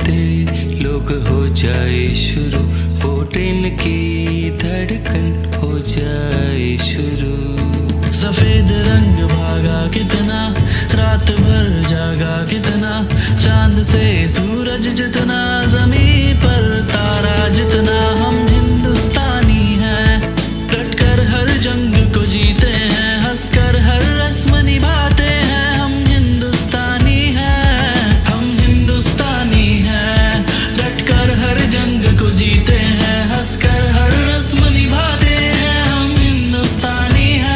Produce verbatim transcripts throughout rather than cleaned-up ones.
आते लोग हो जाए शुरू, वो ट्रेन की धड़कन हो जाए शुरू। सफेद रंग भागा कितना, रात भर जागा कितना, चांद से सूरज जितना, जमीन पर तारा जितना। हम हिंदुस्तानी हैं, डटकर हर जंग को जीते हैं, हंसकर हर रस्म निभाते हैं। हम हिंदुस्तानी हैं, हम हिंदुस्तानी हैं, डटकर हर जंग को जीते हैं, हंसकर हर रस्म निभाते हैं। हम हिंदुस्तानी हैं।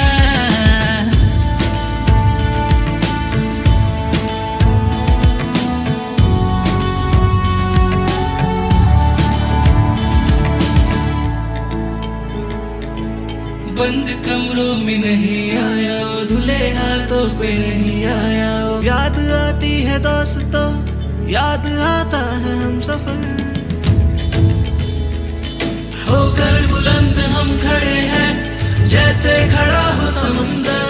बंद कमरों में नहीं आया वो, धुले हाथों पे नहीं आया वो। याद आती है दोस्तों, याद आता है हम सफर, होकर बुलंद हम खड़े हैं, जैसे खड़ा हो समुंदर।